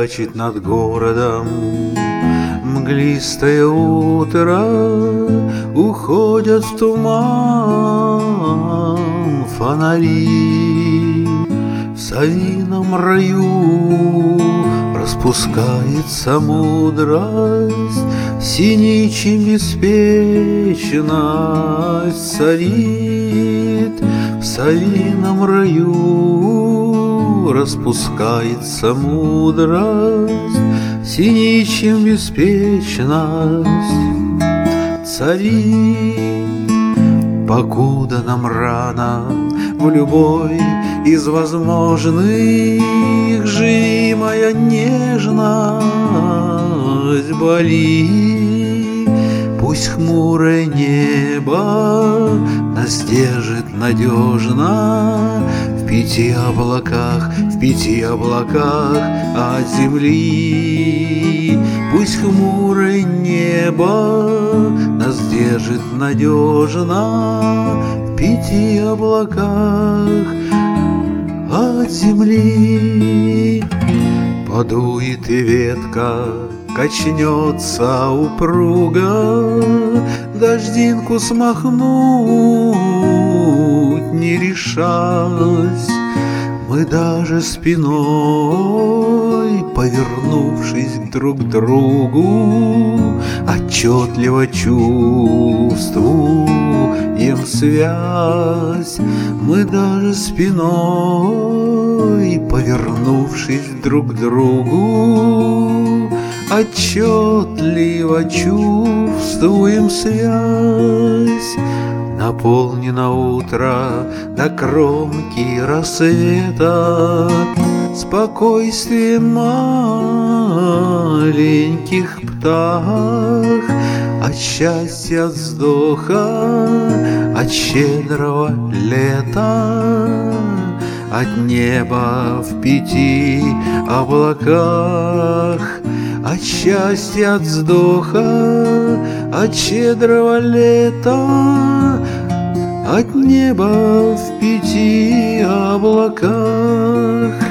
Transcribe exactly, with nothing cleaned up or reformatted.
Маячит над городом мглистое утро, уходят в туман фонари. В совином раю распускается мудрость, синичьим беспечность царит. В совином раю распускается мудрость, синичьим беспечность царит. Покуда нам рано в любой из возможных живи, моя нежность болит. Пусть хмурое небо нас держит надежно в пяти облаках, в пяти облаках от земли. Пусть хмурое небо нас держит надежно в пяти облаках от земли. Подует и ветка, качнется упруга, дождинку смахнуть не решась. Мы даже спиной, повернувшись друг к другу, отчетливо чувствуем связь. Мы даже спиной, повернувшись друг к другу, отчетливо чувствуем связь. Наполнено утро до кромки рассвета спокойствием маленьких птах, от счастья, от вздоха, от щедрого лета, от неба в пяти облаках. От счастья, от вздоха, от щедрого лета, от неба в пяти облаках.